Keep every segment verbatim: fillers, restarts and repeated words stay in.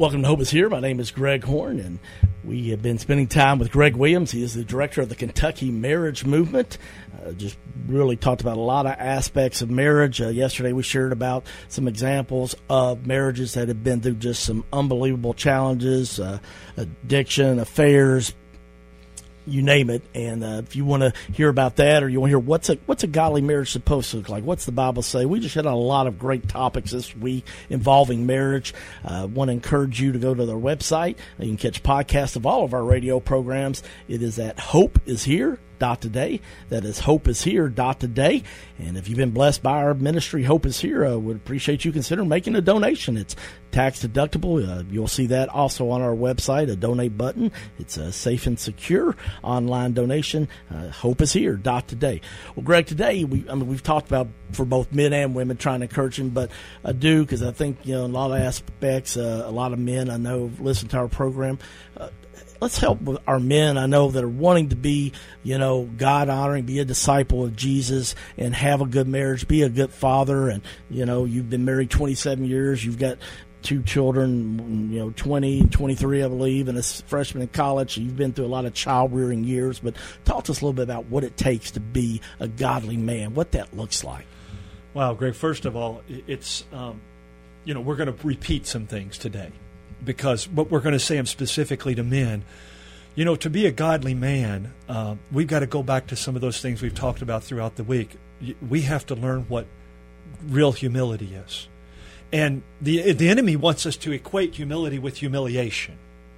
Welcome to Hope is Here. My name is Greg Horn, and we have been spending time with Greg Williams. He is the director of the Kentucky Marriage Movement. Uh, just really talked about a lot of aspects of marriage. Uh, yesterday we shared about some examples of marriages that have been through just some unbelievable challenges, uh, addiction, affairs, you name it. And uh, if you want to hear about that, or you want to hear what's a what's a godly marriage supposed to look like, what's the Bible say, we just hit on a lot of great topics this week involving marriage. I uh, want to encourage you to go to their website. You can catch podcasts of all of our radio programs. It is at Hope is Here. Dot today. That is Hope is Here. Dot today. And if you've been blessed by our ministry, Hope is Here, I would appreciate you consider making a donation. It's tax deductible. Uh, you'll see that also on our website, a donate button. It's a safe and secure online donation. Uh, Hope is Here. Dot today. Well, Greg, today we I mean we've talked about for both men and women trying to encourage them, but I do because I think you know in a lot of aspects, uh, a lot of men I know listen to our program. Uh, Let's help with our men, I know, that are wanting to be, you know, God-honoring, be a disciple of Jesus, and have a good marriage, be a good father. And, you know, you've been married twenty-seven years. You've got two children, you know, twenty and twenty-three, I believe, and a freshman in college. You've been through a lot of child-rearing years. But talk to us a little bit about what it takes to be a godly man, what that looks like. Wow, Greg, first of all, it's, um, you know, we're going to repeat some things today. Because what we're going to say specifically to men, you know, to be a godly man, uh, we've got to go back to some of those things we've talked about throughout the week. We have to learn what real humility is. And the the enemy wants us to equate humility with humiliation.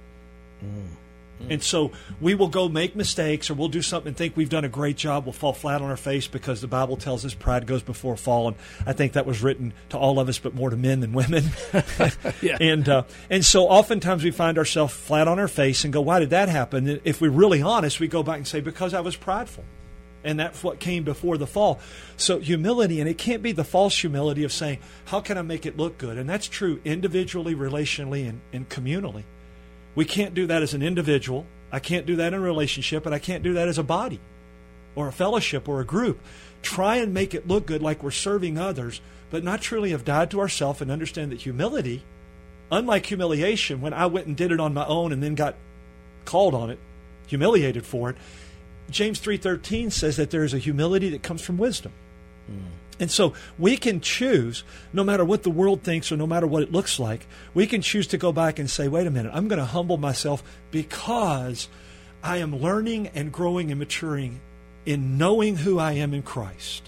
Mm. And so we will go make mistakes, or we'll do something and think we've done a great job. We'll fall flat on our face because the Bible tells us pride goes before a fall. And I think that was written to all of us, but more to men than women. yeah. And uh, and so oftentimes we find ourselves flat on our face and go, why did that happen? And if we're really honest, we go back and say, because I was prideful. And that's what came before the fall. So humility, and it can't be the false humility of saying, how can I make it look good? And that's true individually, relationally, and, and communally. We can't do that as an individual. I can't do that in a relationship, and I can't do that as a body or a fellowship or a group. Try and make it look good like we're serving others, but not truly have died to ourselves and understand that humility, unlike humiliation, when I went and did it on my own and then got called on it, humiliated for it, James three thirteen says that there is a humility that comes from wisdom. Mm. And so we can choose, no matter what the world thinks or no matter what it looks like, we can choose to go back and say, wait a minute, I'm going to humble myself because I am learning and growing and maturing in knowing who I am in Christ.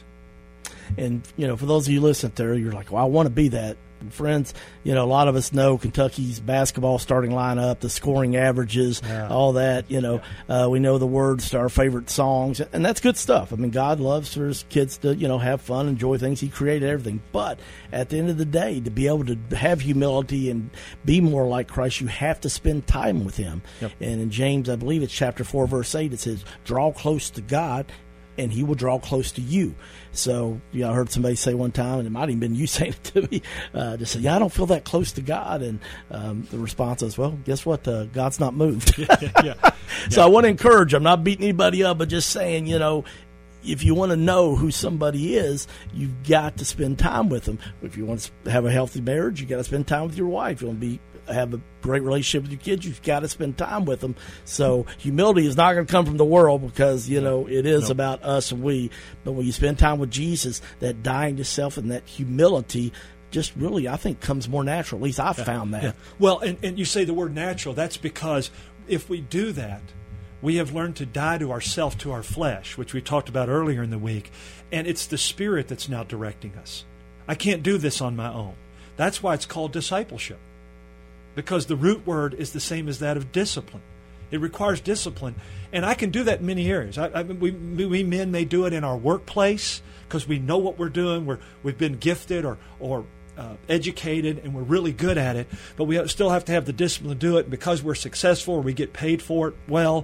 And, you know, for those of you listening there, you're like, well, I want to be that. Friends, you know, a lot of us know Kentucky's basketball starting lineup, the scoring averages, yeah. all that, you know. Yeah. Uh, we know the words to our favorite songs, and that's good stuff. I mean, God loves for his kids to, you know, have fun, enjoy things. He created everything. But at the end of the day, to be able to have humility and be more like Christ, you have to spend time with him. Yep. And in James, I believe it's chapter four, verse eight, it says, draw close to God, and he will draw close to you. So, you know, I heard somebody say one time, and it might have even been you saying it to me, uh, just say, yeah, I don't feel that close to God. And um, the response is, well, guess what? Uh, God's not moved. yeah, yeah, yeah. So I want to encourage, I'm not beating anybody up, but just saying, you know, if you want to know who somebody is, you've got to spend time with them. If you want to have a healthy marriage, you've got to spend time with your wife. If you want to be have a great relationship with your kids, you've got to spend time with them. So humility is not going to come from the world because, you know, it is nope. about us and we. But when you spend time with Jesus, that dying to self and that humility just really, I think, comes more natural. At least I've yeah. found that. Yeah. Well, and, and you say the word natural. That's because if we do that, we have learned to die to ourself, to our flesh, which we talked about earlier in the week. And it's the Spirit that's now directing us. I can't do this on my own. That's why it's called discipleship. Because the root word is the same as that of discipline. It requires discipline. And I can do that in many areas. I, I, we, we men may do it in our workplace because we know what we're doing. We're, we've been gifted or, or uh, educated, and we're really good at it. But we still have to have the discipline to do it. And because we're successful or we get paid for it, well,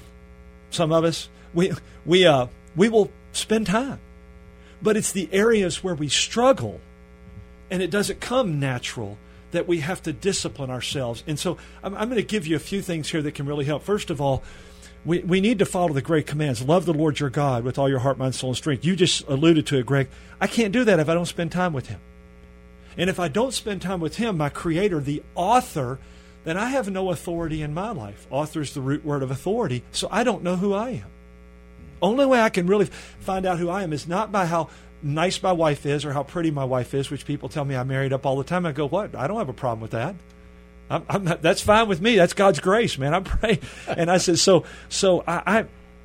some of us, we, we, uh, we will spend time. But it's the areas where we struggle and it doesn't come natural that we have to discipline ourselves. And so I'm, I'm going to give you a few things here that can really help. First of all, we, we need to follow the great commands. Love the Lord your God with all your heart, mind, soul, and strength. You just alluded to it, Greg. I can't do that if I don't spend time with him. And if I don't spend time with him, my Creator, the author then I have no authority in my life. Author is the root word of authority, so I don't know who I am. Only way I can really find out who I am is not by how nice my wife is or how pretty my wife is, which people tell me I married up all the time. I go, what? I don't have a problem with that. I'm, I'm not, that's fine with me. That's God's grace, man. I'm praying. And I said, so, so I, I,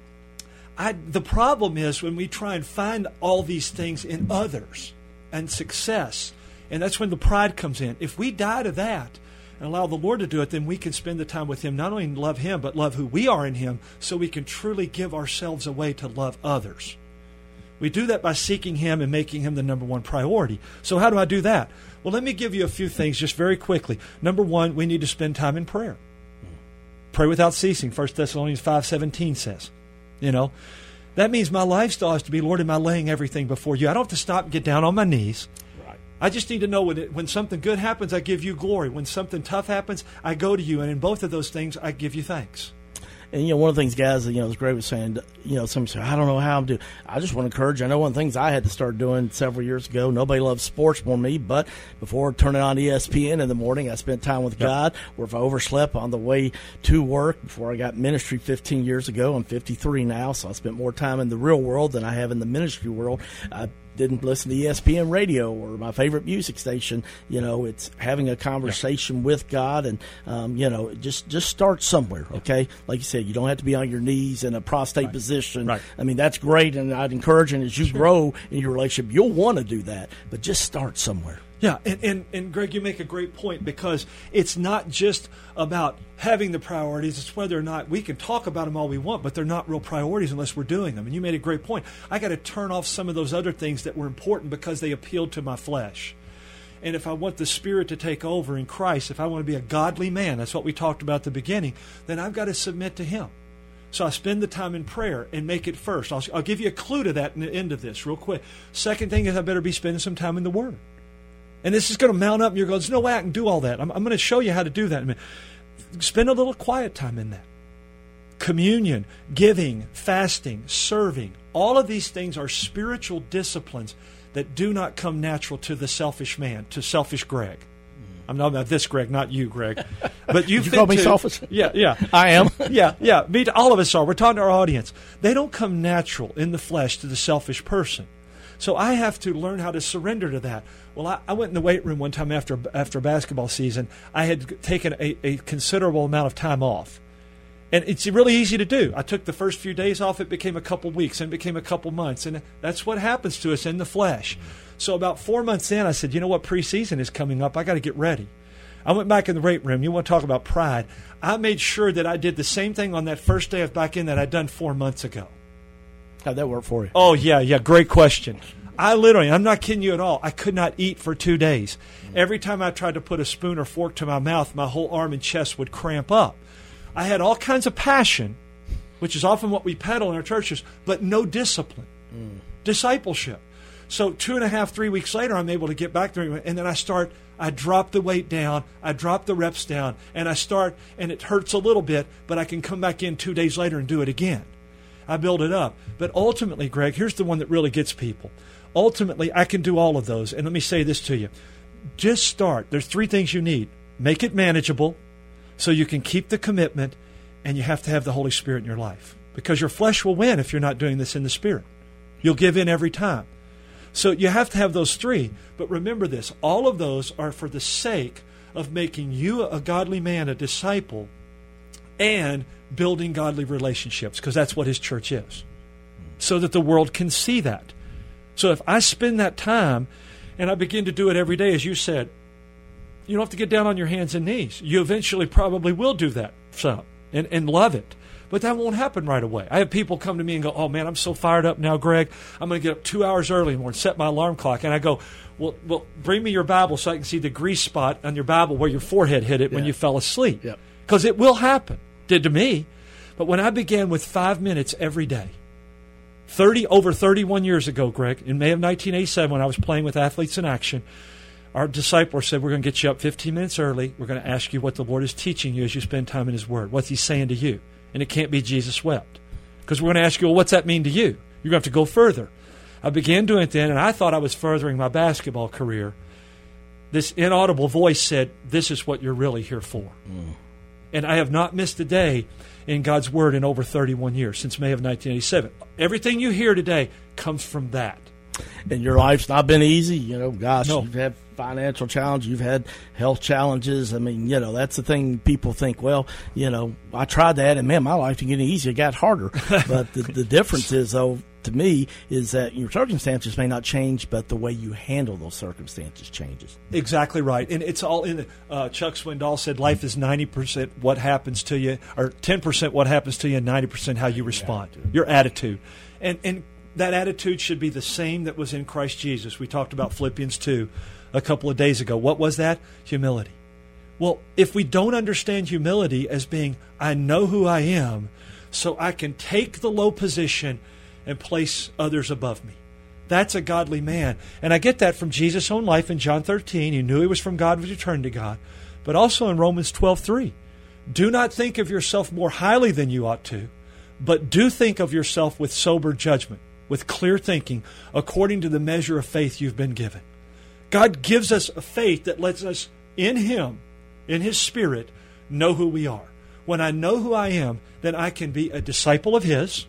I, the problem is when we try and find all these things in others and success, and that's when the pride comes in. If we die to that and allow the Lord to do it, then we can spend the time with Him, not only love Him, but love who we are in Him, so we can truly give ourselves away to love others. We do that by seeking Him and making Him the number one priority. So how do I do that? Well, let me give you a few things just very quickly. Number one, we need to spend time in prayer. Pray without ceasing, First Thessalonians five seventeen says. You know, that means my lifestyle is to be, Lord, am I laying everything before you? I don't have to stop and get down on my knees. Right. I just need to know when, it, when something good happens, I give you glory. When something tough happens, I go to you. And in both of those things, I give you thanks. And, you know, one of the things, guys, you know, as Greg was saying, you know, some say, I don't know how I'm doing. I just want to encourage you. I know one of the things I had to start doing several years ago, nobody loves sports more than me, but before turning on E S P N in the morning, I spent time with yep. God, or if I overslept on the way to work before I got ministry fifteen years ago. I'm fifty-three now, so I spent more time in the real world than I have in the ministry world. I didn't listen to E S P N radio or my favorite music station. You know, it's having a conversation yeah. with God, and um, you know, just just start somewhere. Okay, like you said, you don't have to be on your knees in a prostate right. position. Right. I mean, that's great, and I'd encourage, and as you sure. grow in your relationship, you'll want to do that. But just start somewhere. Yeah, and, and, and Greg, you make a great point, because it's not just about having the priorities. It's whether or not we can talk about them all we want, but they're not real priorities unless we're doing them. And you made a great point. I got to turn off some of those other things that were important because they appealed to my flesh. And if I want the Spirit to take over in Christ, if I want to be a godly man, that's what we talked about at the beginning, then I've got to submit to Him. So I spend the time in prayer and make it first. I'll, I'll give you a clue to that in the end of this real quick. Second thing is I better be spending some time in the Word. And this is going to mount up, and you're going, there's no way I can do all that. I'm, I'm going to show you how to do that. I mean, spend a little quiet time in that. Communion, giving, fasting, serving, all of these things are spiritual disciplines that do not come natural to the selfish man, to selfish Greg. I'm not about this Greg, not you, Greg. But you, you call me to, selfish? Yeah, yeah. I am. yeah, yeah. Me, all of us are. We're talking to our audience. They don't come natural in the flesh to the selfish person. So I have to learn how to surrender to that. Well, I, I went in the weight room one time after after basketball season. I had taken a, a considerable amount of time off. And it's really easy to do. I took the first few days off. It became a couple weeks, and it became a couple months. And that's what happens to us in the flesh. So about four months in, I said, you know what, preseason is coming up. I got to get ready. I went back in the weight room. You want to talk about pride. I made sure that I did the same thing on that first day of back in that I'd done four months ago. How'd that work for you? Oh, yeah, yeah. Great question. I literally, I'm not kidding you at all, I could not eat for two days. Every time I tried to put a spoon or fork to my mouth, my whole arm and chest would cramp up. I had all kinds of passion, which is often what we peddle in our churches, but no discipline, mm. discipleship. So two and a half, three weeks later, I'm able to get back there, and then I start, I drop the weight down, I drop the reps down, and I start, and it hurts a little bit, but I can come back in two days later and do it again. I build it up. But ultimately, Greg, here's the one that really gets people. Ultimately, I can do all of those. And let me say this to you. Just start. There's three things you need. Make it manageable so you can keep the commitment, and you have to have the Holy Spirit in your life. Because your flesh will win if you're not doing this in the Spirit. You'll give in every time. So you have to have those three. But remember this. All of those are for the sake of making you a godly man, a disciple, and building godly relationships, because that's what His church is, so that the world can see that. So if I spend that time and I begin to do it every day, as you said, you don't have to get down on your hands and knees. You eventually probably will do that some and, and love it. But that won't happen right away. I have people come to me and go, oh, man, I'm so fired up now, Greg. I'm going to get up two hours early in the morning, set my alarm clock. And I go, well, well, bring me your Bible so I can see the grease spot on your Bible where your forehead hit it yeah. when you fell asleep. Because yep. it will happen. Did to me. But when I began with five minutes every day, thirty over thirty-one years ago, Greg, in May of nineteen eighty-seven, when I was playing with Athletes in Action, our disciple said, we're going to get you up fifteen minutes early. We're going to ask you what the Lord is teaching you as you spend time in His Word. What's He saying to you? And it can't be Jesus wept. Because we're going to ask you, well, what's that mean to you? You're going to have to go further. I began doing it then, and I thought I was furthering my basketball career. this inaudible voice said, this is what you're really here for. Mm. And I have not missed a day in God's Word in over thirty-one years, since May of nineteen eighty-seven. Everything you hear today comes from that. And your life's not been easy. You know, gosh, no. You've had financial challenges, you've had health challenges. I mean, you know, that's the thing people think, well, you know, I tried that, and, man, my life didn't get any easier. It got harder. But the, the difference is, though, to me, is that your circumstances may not change, but the way you handle those circumstances changes. Exactly right. And it's all in the, uh, Chuck Swindoll said life is ninety percent what happens to you, or ten percent what happens to you, and ninety percent how you respond, your attitude. Your attitude. And, and that attitude should be the same that was in Christ Jesus. We talked about Philippians two a couple of days ago. What was that? Humility. Well, if we don't understand humility as being, I know who I am, so I can take the low position and place others above me. That's a godly man. And I get that from Jesus' own life in John thirteen. He knew he was from God, was returned to God. But also in Romans twelve three. Do not think of yourself more highly than you ought to, but do think of yourself with sober judgment, with clear thinking, according to the measure of faith you've been given. God gives us a faith that lets us, in Him, in His Spirit, know who we are. When I know who I am, then I can be a disciple of His.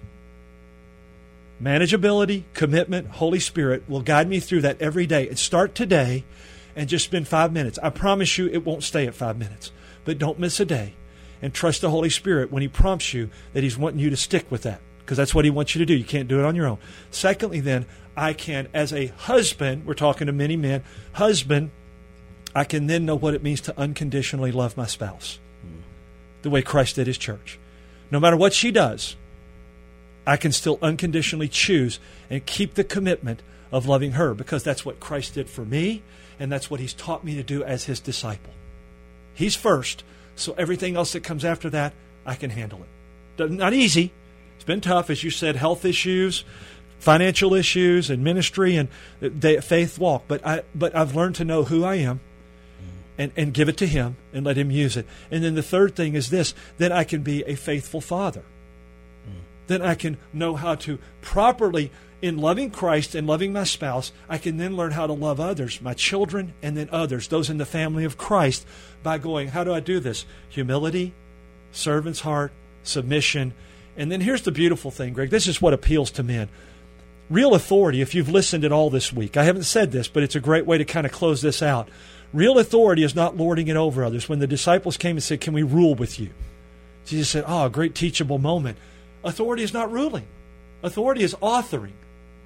Manageability, commitment, Holy Spirit will guide me through that every day. And start today and just spend five minutes. I promise you it won't stay at five minutes. But don't miss a day. And trust the Holy Spirit when He prompts you that He's wanting you to stick with that. Because that's what He wants you to do. You can't do it on your own. Secondly, then, I can, as a husband, we're talking to many men, husband, I can then know what it means to unconditionally love my spouse. Mm. The way Christ did His church. No matter what she does, I can still unconditionally choose and keep the commitment of loving her, because that's what Christ did for me, and that's what He's taught me to do as His disciple. He's first, so everything else that comes after that, I can handle it. Not easy. It's been tough, as you said, health issues, financial issues, and ministry, and the faith walk. But I, but I've learned to know who I am, and, and give it to Him, and let Him use it. And then the third thing is this: then I can be a faithful father. Mm. Then I can know how to properly, in loving Christ and loving my spouse, I can then learn how to love others, my children, and then others, those in the family of Christ, by going, how do I do this? Humility, servant's heart, submission. And then here's the beautiful thing, Greg. This is what appeals to men. Real authority, if you've listened at all this week, I haven't said this, but it's a great way to kind of close this out. Real authority is not lording it over others. When the disciples came and said, can we rule with you? Jesus said, oh, a great teachable moment. Authority is not ruling. Authority is authoring.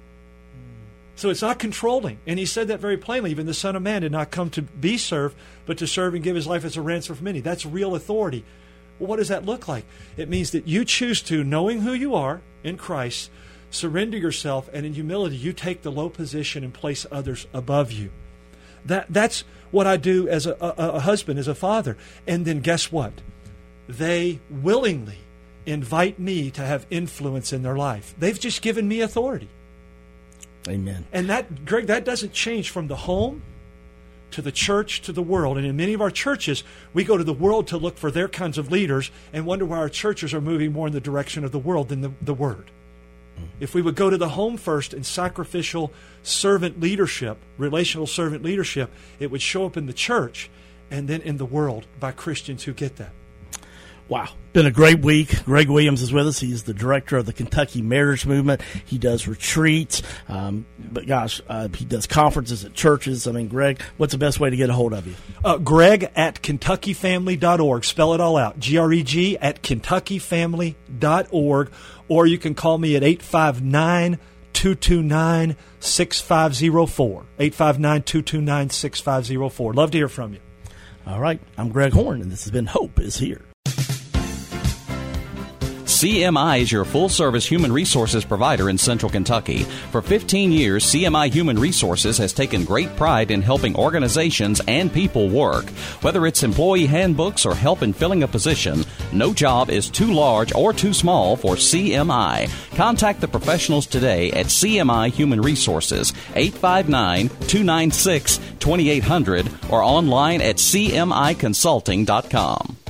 So it's not controlling. And He said that very plainly. Even the Son of Man did not come to be served, but to serve and give His life as a ransom for many. That's real authority. Well, what does that look like? It means that you choose to, knowing who you are in Christ, surrender yourself, and in humility, you take the low position and place others above you. That That's what I do as a, a, a husband, as a father. And then guess what? They willingly invite me to have influence in their life. They've just given me authority. Amen. And that, Greg, that doesn't change from the home to the church to the world. And in many of our churches, we go to the world to look for their kinds of leaders and wonder why our churches are moving more in the direction of the world than the, the Word. If we would go to the home first in sacrificial servant leadership, relational servant leadership, it would show up in the church and then in the world by Christians who get that. Wow. Been a great week. Greg Williams is with us. He's the director of the Kentucky Marriage Movement. He does retreats. Um, but gosh, uh, he does conferences at churches. I mean, Greg, what's the best way to get a hold of you? Uh, Greg at Kentucky Family dot org. Spell it all out. G R E G at Kentucky Family dot org. Or you can call me at eight five nine, two two nine, six five zero four. eight five nine, two two nine, six five zero four. Love to hear from you. All right. I'm Greg Horn, and this has been Hope is Here. C M I is your full-service human resources provider in Central Kentucky. For fifteen years, C M I Human Resources has taken great pride in helping organizations and people work. Whether it's employee handbooks or help in filling a position, no job is too large or too small for C M I. Contact the professionals today at C M I Human Resources, eight five nine, two nine six, two eight zero zero, or online at c m i consulting dot com.